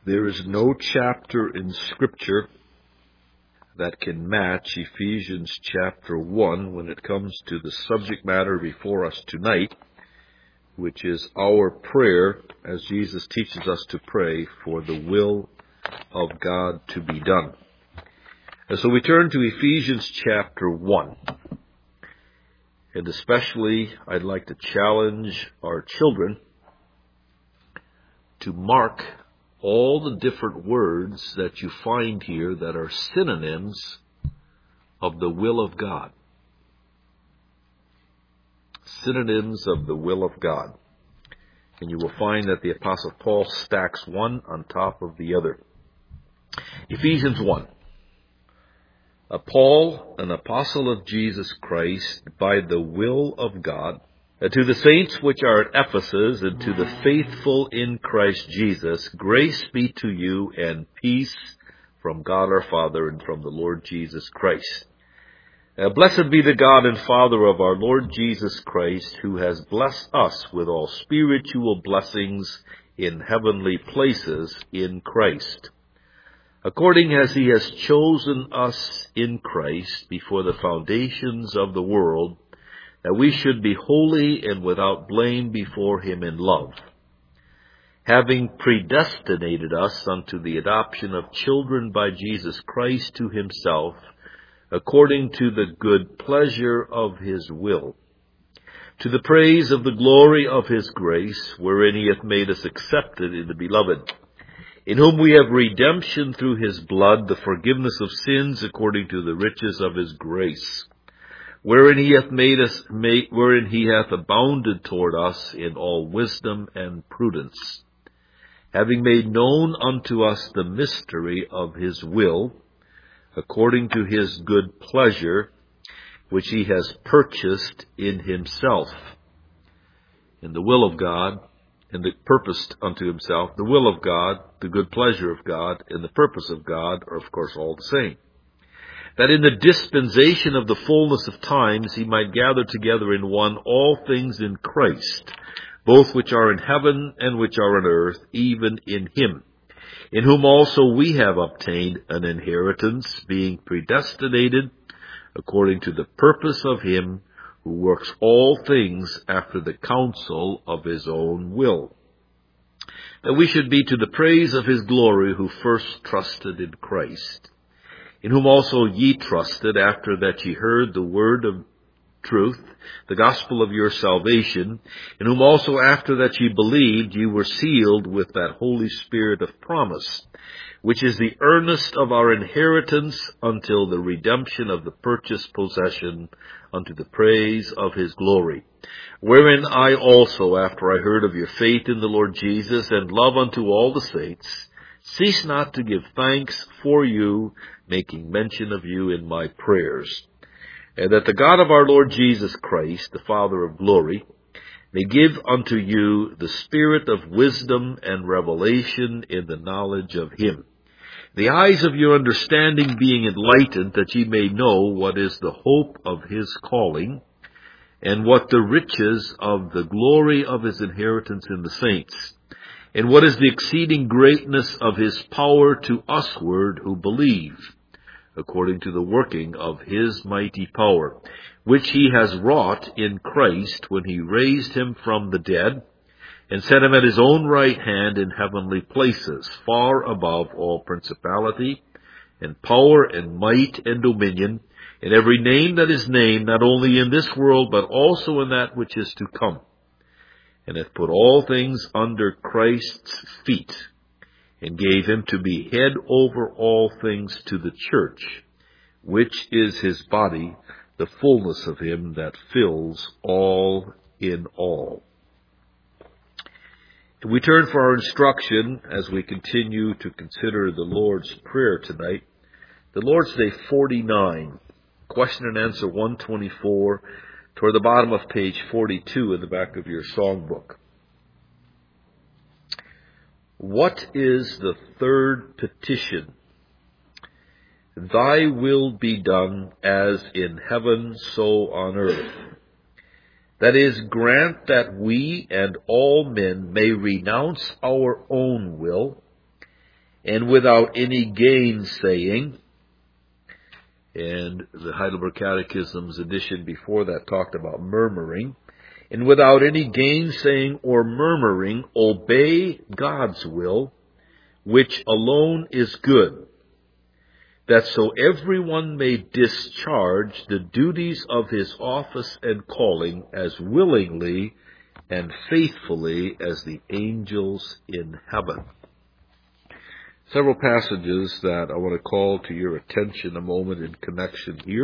There is no chapter in Scripture that can match Ephesians chapter 1 when it comes to the subject matter before us tonight, which is our prayer as Jesus teaches us to pray for the will of God to be done. And so we turn to Ephesians chapter 1. And especially I'd like to challenge our children to mark all the different words that you find here that are synonyms of the will of God. Synonyms of the will of God. And you will find that the Apostle Paul stacks one on top of the other. Ephesians 1. Paul, an apostle of Jesus Christ, by the will of God, to the saints which are at Ephesus, and to the faithful in Christ Jesus, grace be to you and peace from God our Father and from the Lord Jesus Christ. Blessed be the God and Father of our Lord Jesus Christ, who has blessed us with all spiritual blessings in heavenly places in Christ, according as he has chosen us in Christ before the foundations of the world, that we should be holy and without blame before him in love, having predestinated us unto the adoption of children by Jesus Christ to himself, according to the good pleasure of his will, to the praise of the glory of his grace, wherein he hath made us accepted in the Beloved, in whom we have redemption through his blood, the forgiveness of sins according to the riches of his grace, wherein he hath abounded toward us in all wisdom and prudence, having made known unto us the mystery of his will, according to his good pleasure, which he has purchased in himself. In the will of God, and the purposed unto himself, the will of God, the good pleasure of God, and the purpose of God are of course all the same. That in the dispensation of the fullness of times he might gather together in one all things in Christ, both which are in heaven and which are on earth, even in him, in whom also we have obtained an inheritance, being predestinated according to the purpose of him who works all things after the counsel of his own will, that we should be to the praise of his glory, who first trusted in Christ, in whom also ye trusted, after that ye heard the word of truth, the gospel of your salvation, in whom also after that ye believed, ye were sealed with that Holy Spirit of promise, which is the earnest of our inheritance until the redemption of the purchased possession, unto the praise of his glory, wherein I also, after I heard of your faith in the Lord Jesus, and love unto all the saints, cease not to give thanks for you, making mention of you in my prayers, and that the God of our Lord Jesus Christ, the Father of glory, may give unto you the spirit of wisdom and revelation in the knowledge of him, the eyes of your understanding being enlightened, that ye may know what is the hope of his calling, and what the riches of the glory of his inheritance in the saints, and what is the exceeding greatness of his power to usward who believe, according to the working of his mighty power, which he has wrought in Christ when he raised him from the dead, and set him at his own right hand in heavenly places, far above all principality, and power, and might, and dominion, and every name that is named, not only in this world, but also in that which is to come, and hath put all things under Christ's feet, and gave him to be head over all things to the church, which is his body, the fullness of him that fills all in all. We turn for our instruction as we continue to consider the Lord's Prayer tonight. The Lord's Day 49, question and answer 124, toward the bottom of page 42 in the back of your songbook. What is the third petition? Thy will be done as in heaven, so on earth. That is, grant that we and all men may renounce our own will and without any gainsaying. And the Heidelberg Catechism's edition before that talked about murmuring. And without any gainsaying or murmuring, obey God's will, which alone is good, that so everyone may discharge the duties of his office and calling as willingly and faithfully as the angels in heaven. Several passages that I want to call to your attention a moment in connection here.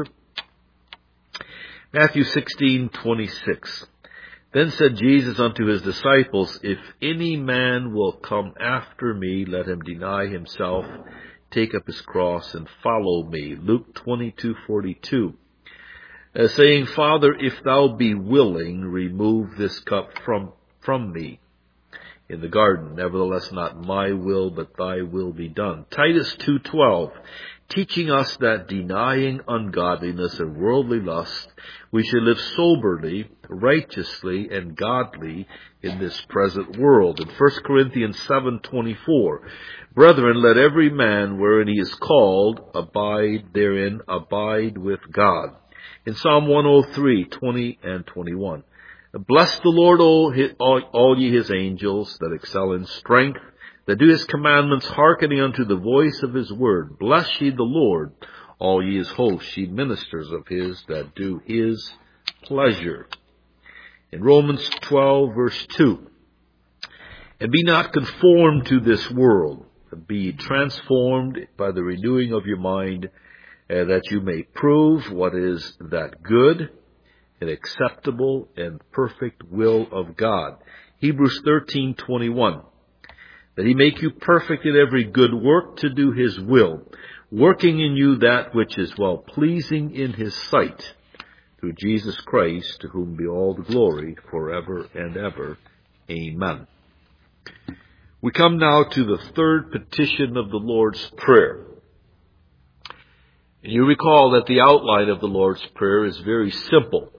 Matthew 16:26. Then said Jesus unto his disciples, If any man will come after me, let him deny himself, take up his cross, and follow me. Luke 22:42. Saying, Father, if thou be willing, remove this cup from me. In the garden, nevertheless not my will, but thy will be done. Titus 2:12, teaching us that denying ungodliness and worldly lust, we should live soberly, righteously, and godly in this present world. In 1 Corinthians 7:24, Brethren, let every man wherein he is called abide therein, abide with God. In Psalm 103:20 and 21, Bless the Lord, all ye his angels that excel in strength, that do his commandments, hearkening unto the voice of his word. Bless ye the Lord, all ye his hosts, ye ministers of his that do his pleasure. In Romans 12:2, And be not conformed to this world, but be ye transformed by the renewing of your mind, that you may prove what is that good and acceptable and perfect will of God. Hebrews 13:21, that he make you perfect in every good work to do his will, working in you that which is well pleasing in his sight, through Jesus Christ, to whom be all the glory forever and ever. Amen. We come now to the third petition of the Lord's Prayer. And you recall that the outline of the Lord's Prayer is very simple.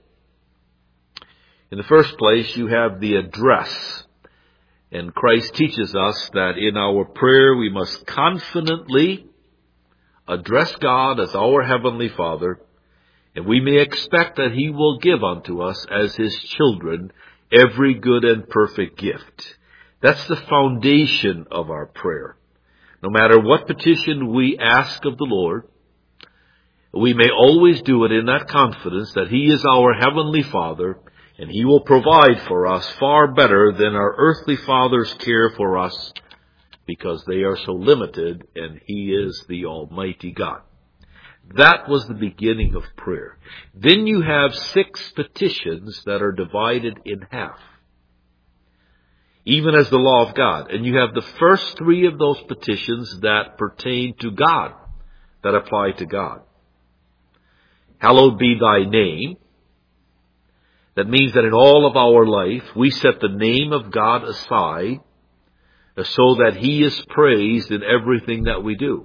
In the first place, you have the address. And Christ teaches us that in our prayer we must confidently address God as our Heavenly Father, and we may expect that he will give unto us as his children every good and perfect gift. That's the foundation of our prayer. No matter what petition we ask of the Lord, we may always do it in that confidence that he is our Heavenly Father, and he will provide for us far better than our earthly fathers care for us, because they are so limited, and he is the Almighty God. That was the beginning of prayer. Then you have 6 petitions that are divided in half, even as the law of God. And you have the first 3 of those petitions that pertain to God, that apply to God. Hallowed be thy name. That means that in all of our life, we set the name of God aside so that he is praised in everything that we do.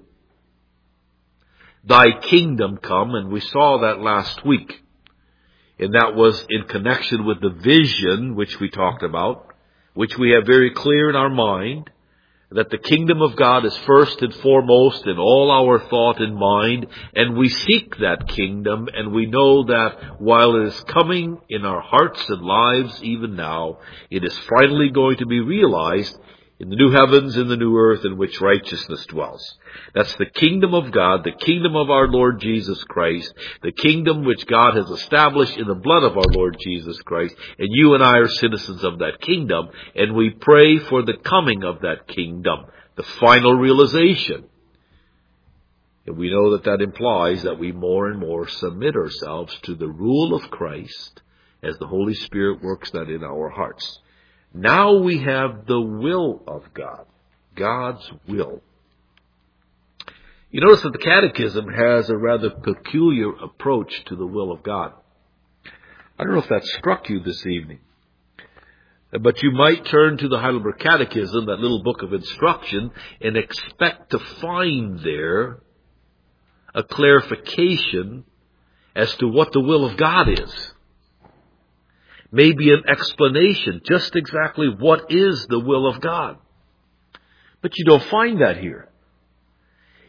Thy kingdom come, and we saw that last week. And that was in connection with the vision which we talked about, which we have very clear in our mind, that the kingdom of God is first and foremost in all our thought and mind, and we seek that kingdom, and we know that while it is coming in our hearts and lives even now, it is finally going to be realized in the new heavens and the new earth in which righteousness dwells. That's the kingdom of God, the kingdom of our Lord Jesus Christ, the kingdom which God has established in the blood of our Lord Jesus Christ, and you and I are citizens of that kingdom, and we pray for the coming of that kingdom, the final realization. And we know that that implies that we more and more submit ourselves to the rule of Christ as the Holy Spirit works that in our hearts. Now we have the will of God, God's will. You notice that the Catechism has a rather peculiar approach to the will of God. I don't know if that struck you this evening, but you might turn to the Heidelberg Catechism, that little book of instruction, and expect to find there a clarification as to what the will of God is. Maybe an explanation, just exactly what is the will of God. But you don't find that here.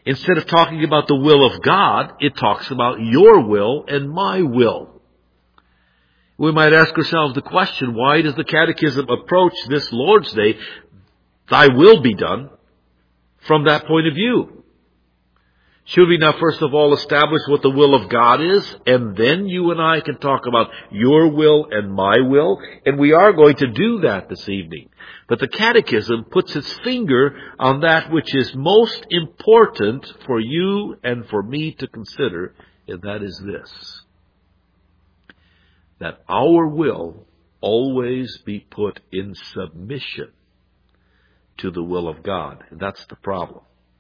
Instead of talking about the will of God, it talks about your will and my will. We might ask ourselves the question, why does the Catechism approach this Lord's Day, thy will be done, from that point of view? Should we not first of all establish what the will of God is, and then you and I can talk about your will and my will? And we are going to do that this evening. But the Catechism puts its finger on that which is most important for you and for me to consider, and that is this: that our will always be put in submission to the will of God. And that's the problem.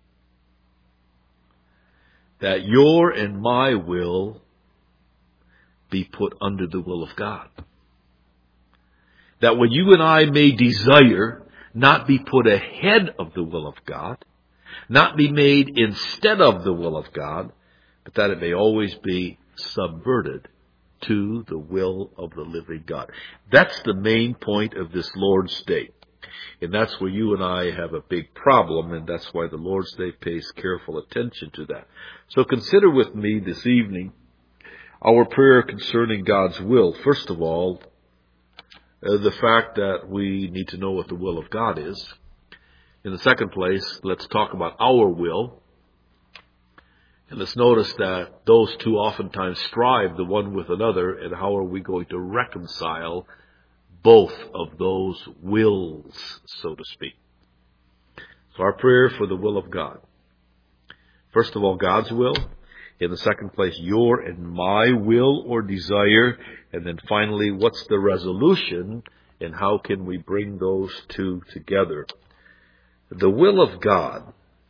That your and my will be put under the will of God. That what you and I may desire not be put ahead of the will of God, not be made instead of the will of God, but that it may always be subverted to the will of the living God. That's the main point of this Lord's Day. And that's where you and I have a big problem, and that's why the Lord's Day pays careful attention to that. So consider with me this evening our prayer concerning God's will. First of all, the fact that we need to know what the will of God is. In the second place, let's talk about our will. And let's notice that those two oftentimes strive the one with another, and how are we going to reconcile both of those wills, so to speak. So our prayer for the will of God. First of all, God's will. In the second place, your and my will or desire. And then finally, what's the resolution and how can we bring those two together? The will of God.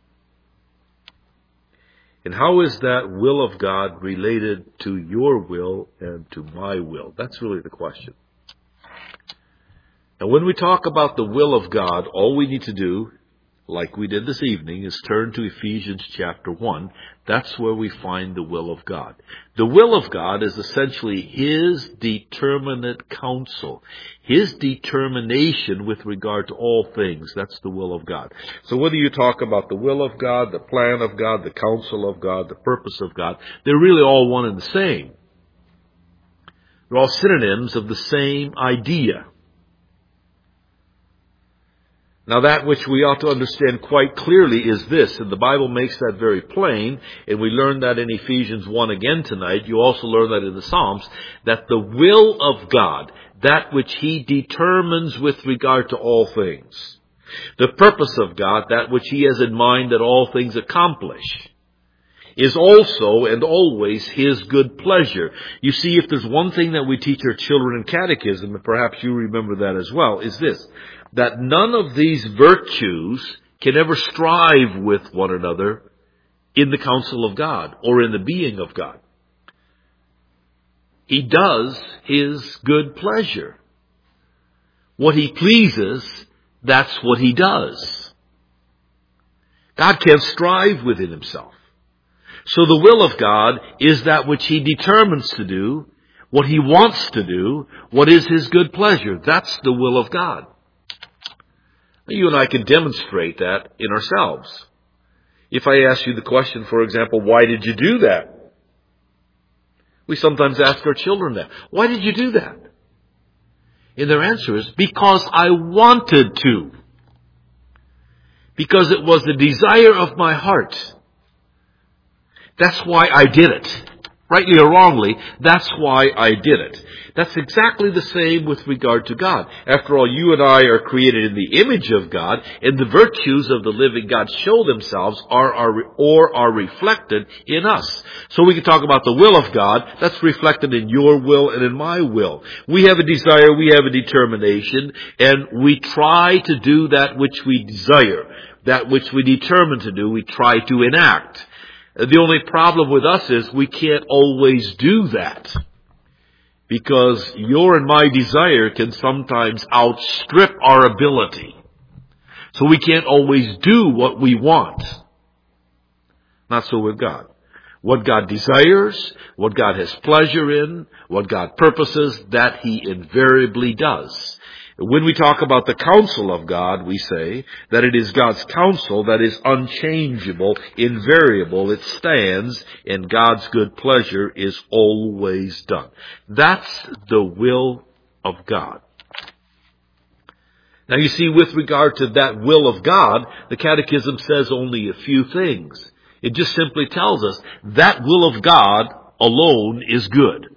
And how is that will of God related to your will and to my will? That's really the question. And when we talk about the will of God, all we need to do, like we did this evening, is turn to Ephesians chapter 1. That's where we find the will of God. The will of God is essentially His determinate counsel, His determination with regard to all things. That's the will of God. So whether you talk about the will of God, the plan of God, the counsel of God, the purpose of God, they're really all one and the same. They're all synonyms of the same idea. Now that which we ought to understand quite clearly is this, and the Bible makes that very plain, and we learn that in Ephesians 1 again tonight. You also learn that in the Psalms, that the will of God, that which He determines with regard to all things, the purpose of God, that which He has in mind that all things accomplish, is also and always His good pleasure. You see, if there's one thing that we teach our children in catechism, and perhaps you remember that as well, is this: that none of these virtues can ever strive with one another in the counsel of God or in the being of God. He does His good pleasure. What He pleases, that's what He does. God can't strive within Himself. So the will of God is that which He determines to do, what He wants to do, what is His good pleasure. That's the will of God. You and I can demonstrate that in ourselves. If I ask you the question, for example, why did you do that? We sometimes ask our children that. Why did you do that? And their answer is, because I wanted to. Because it was the desire of my heart. That's why I did it. Rightly or wrongly, that's why I did it. That's exactly the same with regard to God. After all, you and I are created in the image of God, and the virtues of the living God show themselves or are reflected in us. So we can talk about the will of God. That's reflected in your will and in my will. We have a desire, we have a determination, and we try to do that which we desire. That which we determine to do, we try to enact. The only problem with us is we can't always do that, because your and my desire can sometimes outstrip our ability. So we can't always do what we want. Not so with God. What God desires, what God has pleasure in, what God purposes, that He invariably does. When we talk about the counsel of God, we say that it is God's counsel that is unchangeable, invariable, it stands, and God's good pleasure is always done. That's the will of God. Now you see, with regard to that will of God, the Catechism says only a few things. It just simply tells us that will of God alone is good.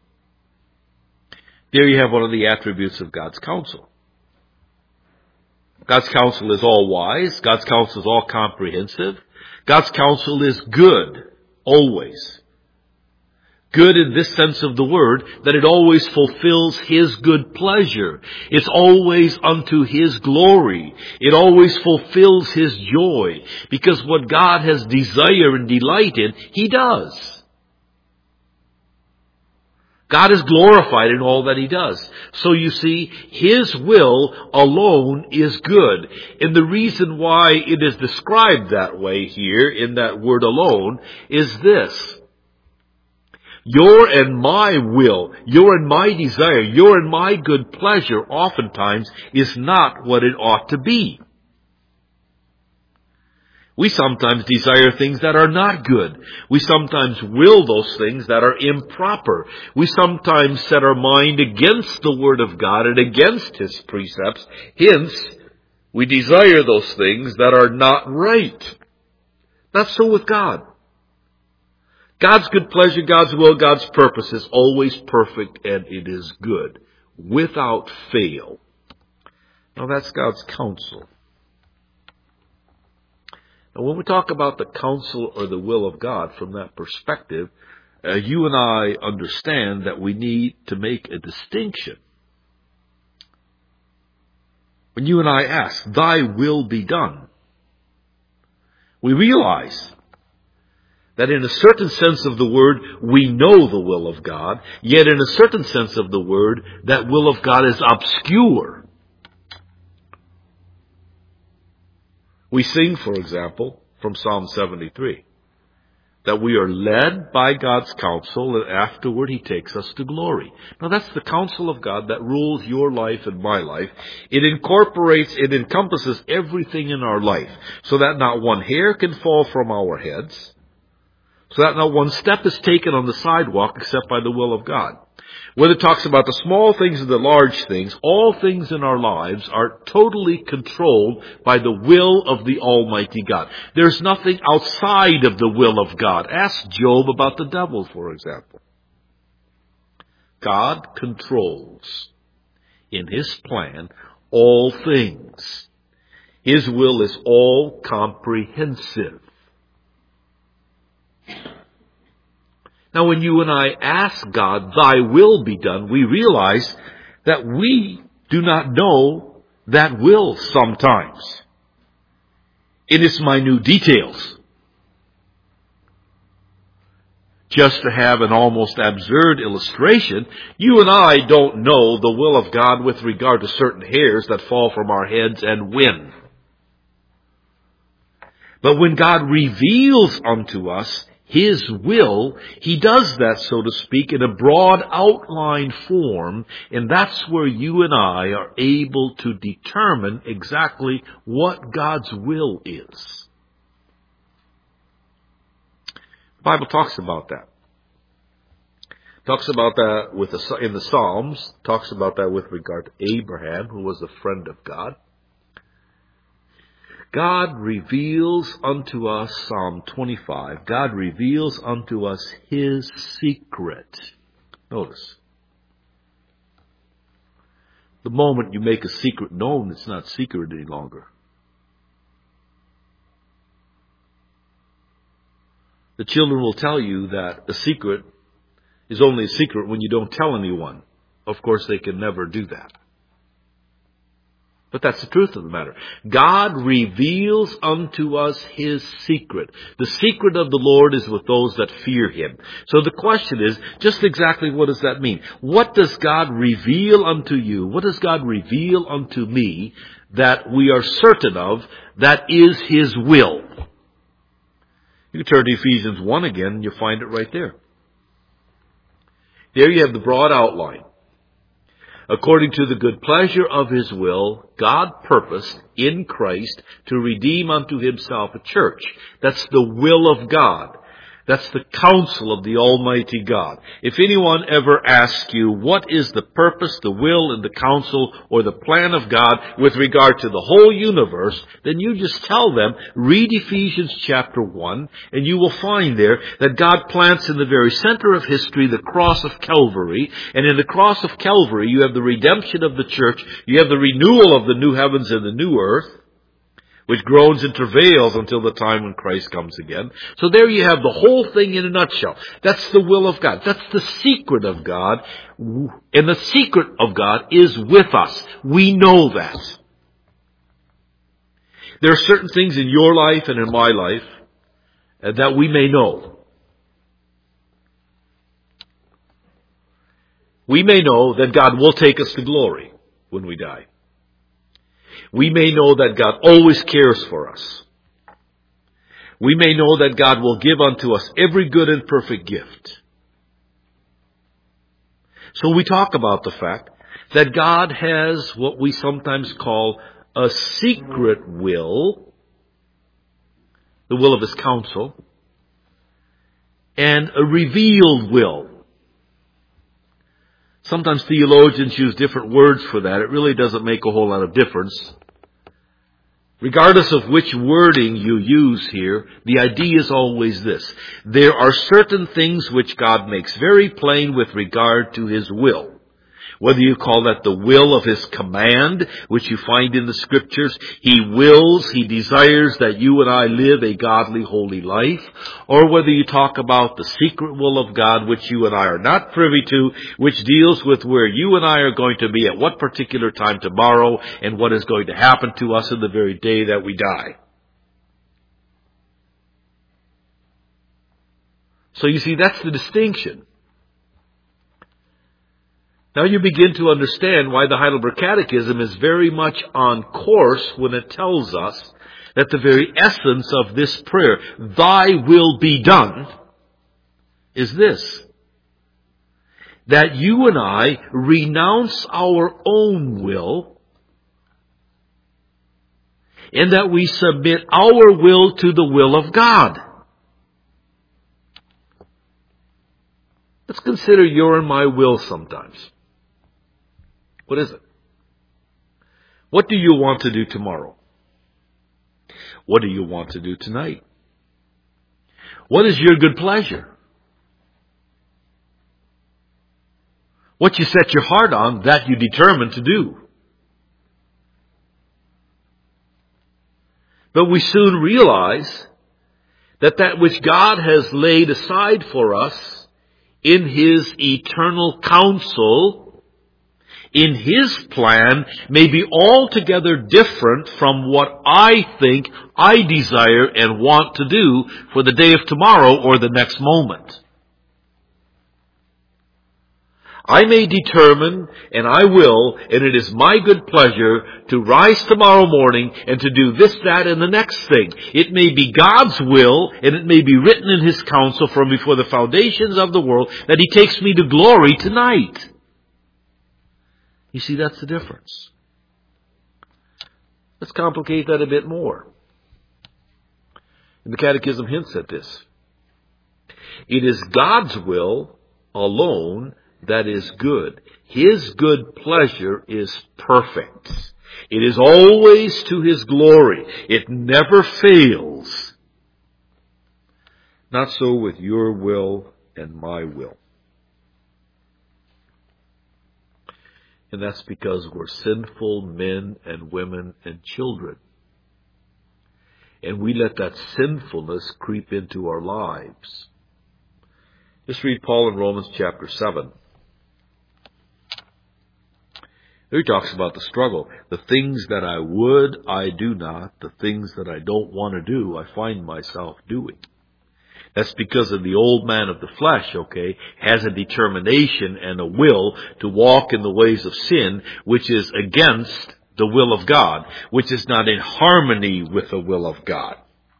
There you have one of the attributes of God's counsel. God's counsel is all wise. God's counsel is all comprehensive. God's counsel is good, always. Good in this sense of the word, that it always fulfills His good pleasure. It's always unto His glory. It always fulfills His joy. Because what God has desire and delight in, He does. God is glorified in all that He does. So you see, His will alone is good. And the reason why it is described that way here, in that word alone, is this. Your and my will, your and my desire, your and my good pleasure oftentimes is not what it ought to be. We sometimes desire things that are not good. We sometimes will those things that are improper. We sometimes set our mind against the Word of God and against His precepts. Hence, we desire those things that are not right. That's so with God. God's good pleasure, God's will, God's purpose is always perfect, and it is good, without fail. Now that's God's counsel. Now when we talk about the counsel or the will of God from that perspective, you and I understand that we need to make a distinction. When you and I ask, "Thy will be done," we realize that in a certain sense of the word, we know the will of God, yet in a certain sense of the word, that will of God is obscure. We sing, for example, from Psalm 73, that we are led by God's counsel and afterward He takes us to glory. Now that's the counsel of God that rules your life and my life. It encompasses everything in our life, so that not one hair can fall from our heads, so that not one step is taken on the sidewalk except by the will of God. Whether it talks about the small things or the large things, all things in our lives are totally controlled by the will of the Almighty God. There's nothing outside of the will of God. Ask Job about the devil, for example. God controls, in His plan, all things. His will is all comprehensive. Now, when you and I ask God, "Thy will be done," we realize that we do not know that will sometimes in its minute details. Just to have an almost absurd illustration, you and I don't know the will of God with regard to certain hairs that fall from our heads and when. But when God reveals unto us His will, He does that, so to speak, in a broad outline form, and that's where you and I are able to determine exactly what God's will is. The Bible talks about that. Talks about that in the Psalms, talks about that with regard to Abraham, who was a friend of God. God reveals unto us, Psalm 25, God reveals unto us His secret. Notice, the moment you make a secret known, it's not secret any longer. The children will tell you that a secret is only a secret when you don't tell anyone. Of course, they can never do that. But that's the truth of the matter. God reveals unto us His secret. The secret of the Lord is with those that fear Him. So the question is, just exactly what does that mean? What does God reveal unto you? What does God reveal unto me that we are certain of that is His will? You can turn to Ephesians 1 again and you'll find it right there. There you have the broad outline According to the good pleasure of His will, God purposed in Christ to redeem unto Himself a church. That's the will of God. That's the counsel of the Almighty God. If anyone ever asks you what is the purpose, the will, and the counsel, or the plan of God with regard to the whole universe, then you just tell them, read Ephesians chapter 1, and you will find there that God plants in the very center of history the cross of Calvary, and in the cross of Calvary you have the redemption of the church, you have the renewal of the new heavens and the new earth, which groans and travails until the time when Christ comes again. So there you have the whole thing in a nutshell. That's the will of God. That's the secret of God. And the secret of God is with us. We know that. There are certain things in your life and in my life that we may know. We may know that God will take us to glory when we die. We may know that God always cares for us. We may know that God will give unto us every good and perfect gift. So we talk about the fact that God has what we sometimes call a secret will, the will of His counsel, and a revealed will. Sometimes theologians use different words for that. It really doesn't make a whole lot of difference. Regardless of which wording you use here, the idea is always this. There are certain things which God makes very plain with regard to His will. Whether you call that the will of His command, which you find in the Scriptures, He wills, He desires that you and I live a godly, holy life, or whether you talk about the secret will of God, which you and I are not privy to, which deals with where you and I are going to be at what particular time tomorrow, and what is going to happen to us in the very day that we die. So you see, that's the distinction. Now you begin to understand why the Heidelberg Catechism is very much on course when it tells us that the very essence of this prayer, Thy will be done, is this. That you and I renounce our own will, and that we submit our will to the will of God. Let's consider your and my will sometimes. What is it? What do you want to do tomorrow? What do you want to do tonight? What is your good pleasure? What you set your heart on, that you determine to do. But we soon realize that that which God has laid aside for us in His eternal counsel, in His plan, may be altogether different from what I think I desire and want to do for the day of tomorrow or the next moment. I may determine, and I will, and it is my good pleasure to rise tomorrow morning and to do this, that, and the next thing. It may be God's will, and it may be written in His counsel from before the foundations of the world that He takes me to glory tonight. You see, that's the difference. Let's complicate that a bit more. And the Catechism hints at this. It is God's will alone that is good. His good pleasure is perfect. It is always to His glory. It never fails. Not so with your will and my will. And that's because we're sinful men and women and children. And we let that sinfulness creep into our lives. Just read Paul in Romans chapter 7. There he talks about the struggle. The things that I would, I do not. The things that I don't want to do, I find myself doing. That's because of the old man of the flesh, okay, has a determination and a will to walk in the ways of sin, which is against the will of God, which is not in harmony with the will of God.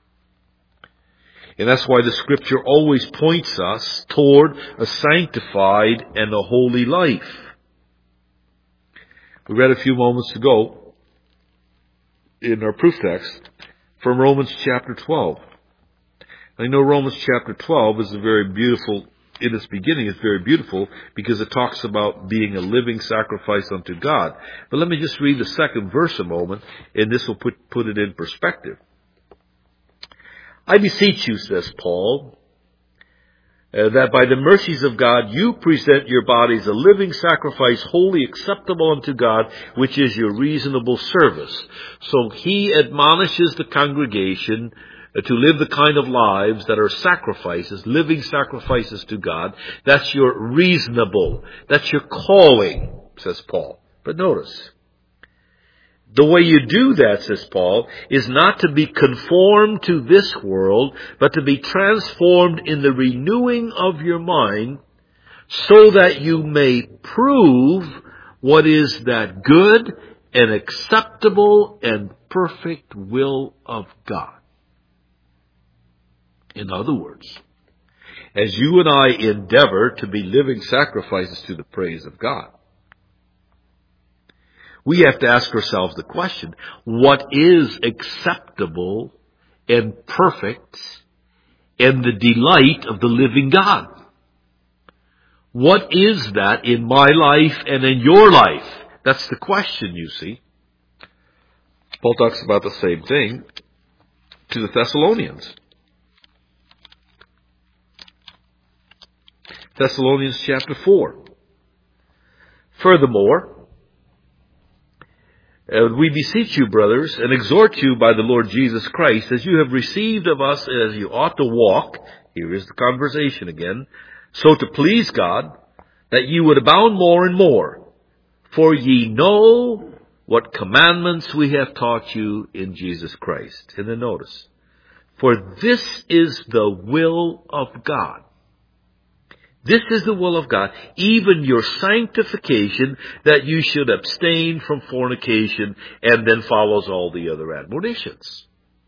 And that's why the Scripture always points us toward a sanctified and a holy life. We read a few moments ago in our proof text from Romans chapter 12. I know Romans chapter 12 is a very beautiful, in its beginning, it's very beautiful because it talks about being a living sacrifice unto God. But let me just read the second verse a moment, and this will put it in perspective. I beseech you, says Paul, that by the mercies of God you present your bodies a living sacrifice, wholly acceptable unto God, which is your reasonable service. So he admonishes the congregation to live the kind of lives that are sacrifices, living sacrifices to God. That's your reasonable. That's your calling, says Paul. But notice, the way you do that, says Paul, is not to be conformed to this world, but to be transformed in the renewing of your mind, so that you may prove what is that good and acceptable and perfect will of God. In other words, as you and I endeavor to be living sacrifices to the praise of God, we have to ask ourselves the question, what is acceptable and perfect and the delight of the living God? What is that in my life and in your life? That's the question, you see. Paul talks about the same thing to the Thessalonians. Thessalonians chapter 4. Furthermore, we beseech you, brothers, and exhort you by the Lord Jesus Christ, as you have received of us as you ought to walk, here is the conversation again, so to please God, that you would abound more and more. For ye know what commandments we have taught you in Jesus Christ. And then notice, for this is the will of God. This is the will of God, even your sanctification, that you should abstain from fornication, and then follows all the other admonitions.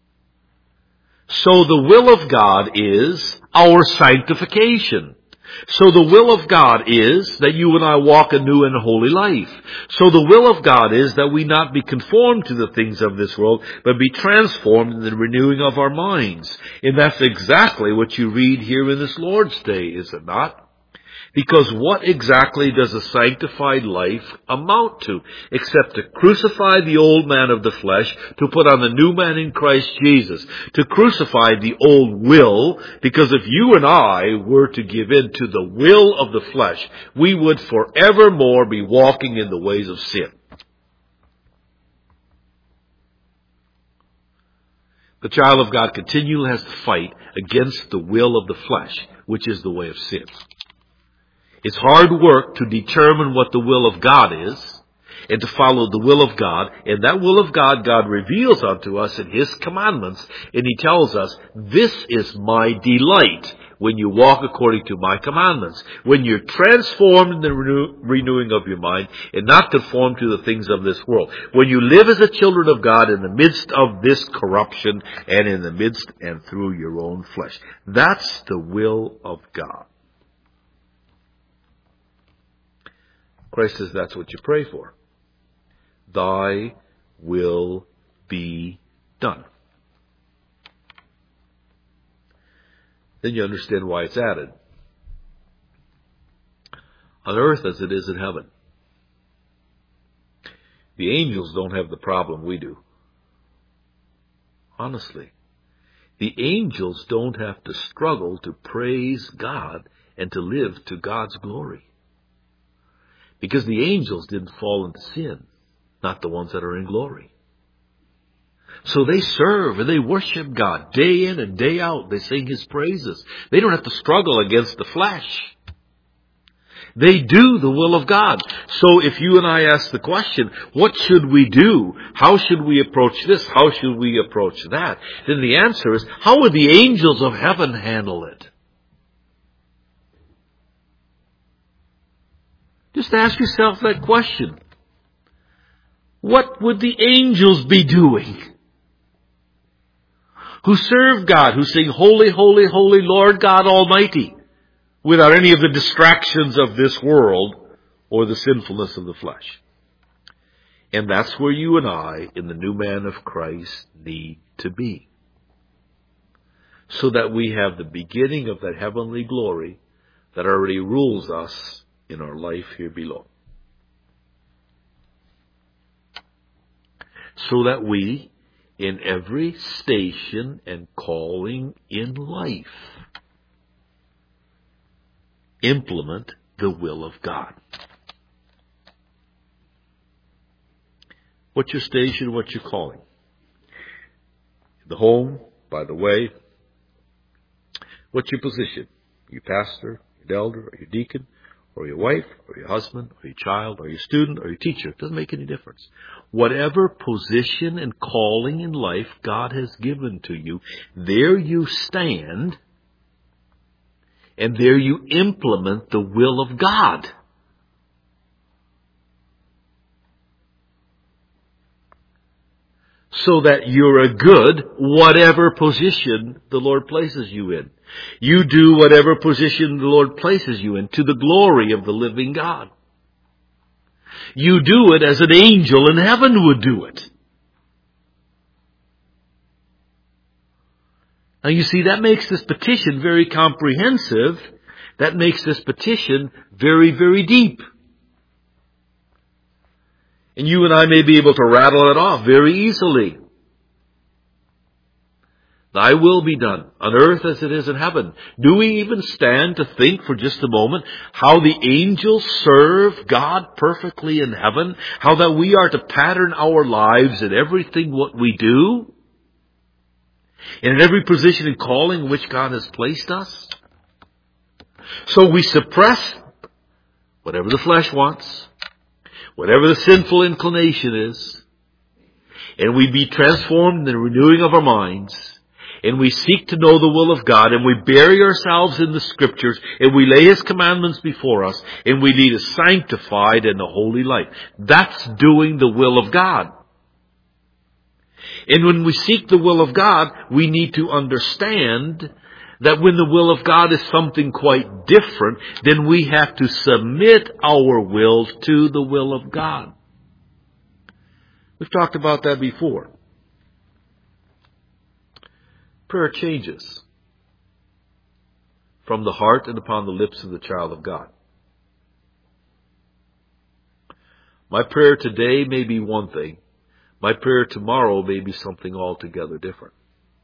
So the will of God is our sanctification. So the will of God is that you and I walk a new and holy life. So the will of God is that we not be conformed to the things of this world, but be transformed in the renewing of our minds. And that's exactly what you read here in this Lord's Day, is it not? Because what exactly does a sanctified life amount to? Except to crucify the old man of the flesh, to put on the new man in Christ Jesus. To crucify the old will, because if you and I were to give in to the will of the flesh, we would forevermore be walking in the ways of sin. The child of God continually has to fight against the will of the flesh, which is the way of sin. It's hard work to determine what the will of God is and to follow the will of God. And that will of God, God reveals unto us in His commandments. And He tells us, this is my delight when you walk according to my commandments. When you're transformed in the renewing of your mind and not conformed to the things of this world. When you live as a children of God in the midst of this corruption and in the midst and through your own flesh. That's the will of God. Christ says that's what you pray for. Thy will be done. Then you understand why it's added. On earth as it is in heaven. The angels don't have the problem we do. Honestly. The angels don't have to struggle to praise God and to live to God's glory. Because the angels didn't fall into sin, not the ones that are in glory. So they serve and they worship God day in and day out. They sing His praises. They don't have to struggle against the flesh. They do the will of God. So if you and I ask the question, what should we do? How should we approach this? How should we approach that? Then the answer is, how would the angels of heaven handle it? Just ask yourself that question. What would the angels be doing? Who serve God, who sing, Holy, Holy, Holy Lord God Almighty, without any of the distractions of this world or the sinfulness of the flesh. And that's where you and I, in the new man of Christ, need to be. So that we have the beginning of that heavenly glory that already rules us in our life here below. So that we, in every station and calling in life, implement the will of God. What's your station? What's your calling? The home, by the way. What's your position? Your pastor, your elder, or your deacon, or your wife, or your husband, or your child, or your student, or your teacher. It doesn't make any difference. Whatever position and calling in life God has given to you, there you stand, and there you implement the will of God. So that you're a good whatever position the Lord places you in. You do whatever position the Lord places you in to the glory of the living God. You do it as an angel in heaven would do it. Now you see, that makes this petition very comprehensive. That makes this petition very, very deep. And you and I may be able to rattle it off very easily. Thy will be done on earth as it is in heaven. Do we even stand to think for just a moment how the angels serve God perfectly in heaven? How that we are to pattern our lives in everything what we do? And in every position and calling in which God has placed us? So we suppress whatever the flesh wants, whatever the sinful inclination is, and we be transformed in the renewing of our minds, and we seek to know the will of God, and we bury ourselves in the Scriptures, and we lay His commandments before us, and we lead a sanctified and a holy life. That's doing the will of God. And when we seek the will of God, we need to understand that when the will of God is something quite different, then we have to submit our will to the will of God. We've talked about that before. Prayer changes from the heart and upon the lips of the child of God. My prayer today may be one thing. My prayer tomorrow may be something altogether different.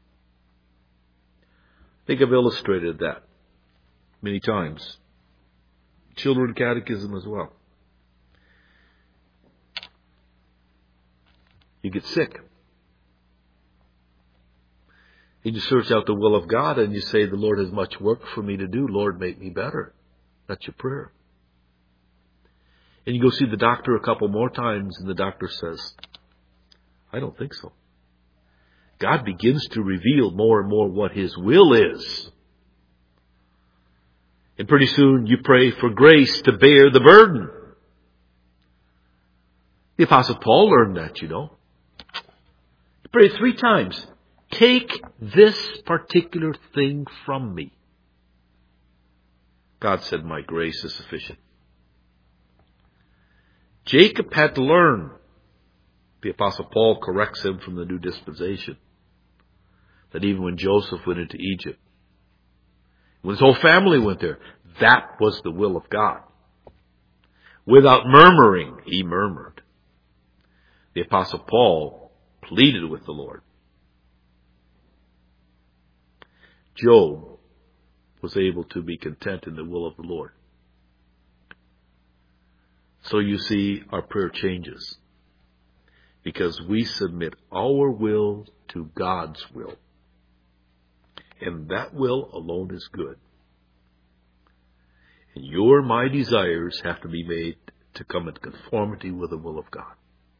I think I've illustrated that many times. Children catechism as well. You get sick. And you search out the will of God and you say, the Lord has much work for me to do. Lord, make me better. That's your prayer. And you go see the doctor a couple more times and the doctor says, I don't think so. God begins to reveal more and more what His will is. And pretty soon you pray for grace to bear the burden. The Apostle Paul learned that, you know. He prayed 3 times. Take this particular thing from me. God said, my grace is sufficient. Jacob had to learn. The Apostle Paul corrects him from the New Dispensation. That even when Joseph went into Egypt, when his whole family went there, that was the will of God. Without murmuring, he murmured. The Apostle Paul pleaded with the Lord. Job was able to be content in the will of the Lord. So you see, our prayer changes because we submit our will to God's will. And that will alone is good. And your, my desires have to be made to come in conformity with the will of God.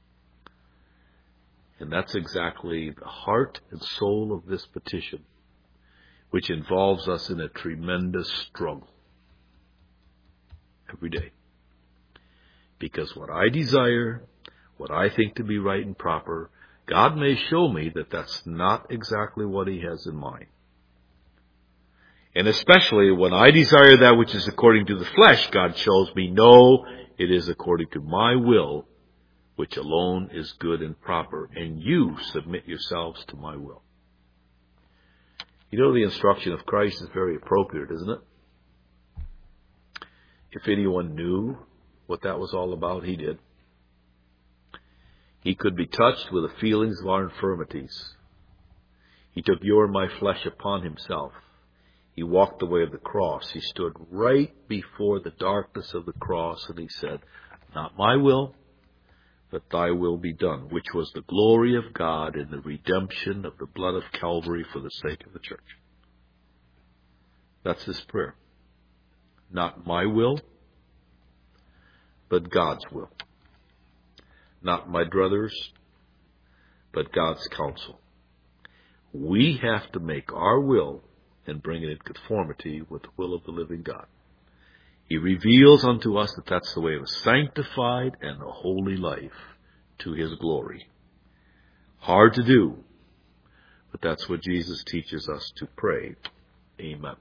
And that's exactly the heart and soul of this petition, which involves us in a tremendous struggle every day. Because what I desire, what I think to be right and proper, God may show me that that's not exactly what He has in mind. And especially when I desire that which is according to the flesh, God shows me, no, it is according to my will, which alone is good and proper, and you submit yourselves to my will. You know, the instruction of Christ is very appropriate, isn't it? If anyone knew what that was all about, he did. He could be touched with the feelings of our infirmities. He took your and my flesh upon himself. He walked the way of the cross. He stood right before the darkness of the cross, and he said, not my will, but thy will be done, which was the glory of God in the redemption of the blood of Calvary for the sake of the church. That's his prayer. Not my will, but God's will. Not my druthers, but God's counsel. We have to make our will and bring it in conformity with the will of the living God. He reveals unto us that that's the way of a sanctified and a holy life to his glory. Hard to do, but that's what Jesus teaches us to pray. Amen.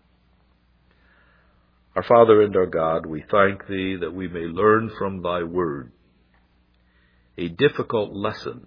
Our Father and our God, we thank thee that we may learn from thy word a difficult lesson,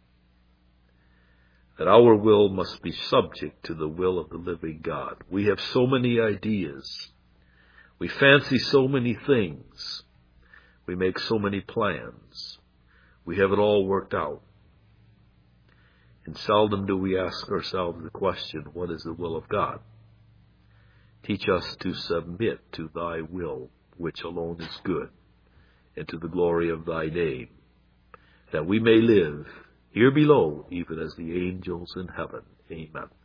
that our will must be subject to the will of the living God. We have so many ideas. We fancy so many things. We make so many plans. We have it all worked out. And seldom do we ask ourselves the question, what is the will of God? Teach us to submit to thy will, which alone is good, and to the glory of thy name, that we may live here below, even as the angels in heaven. Amen.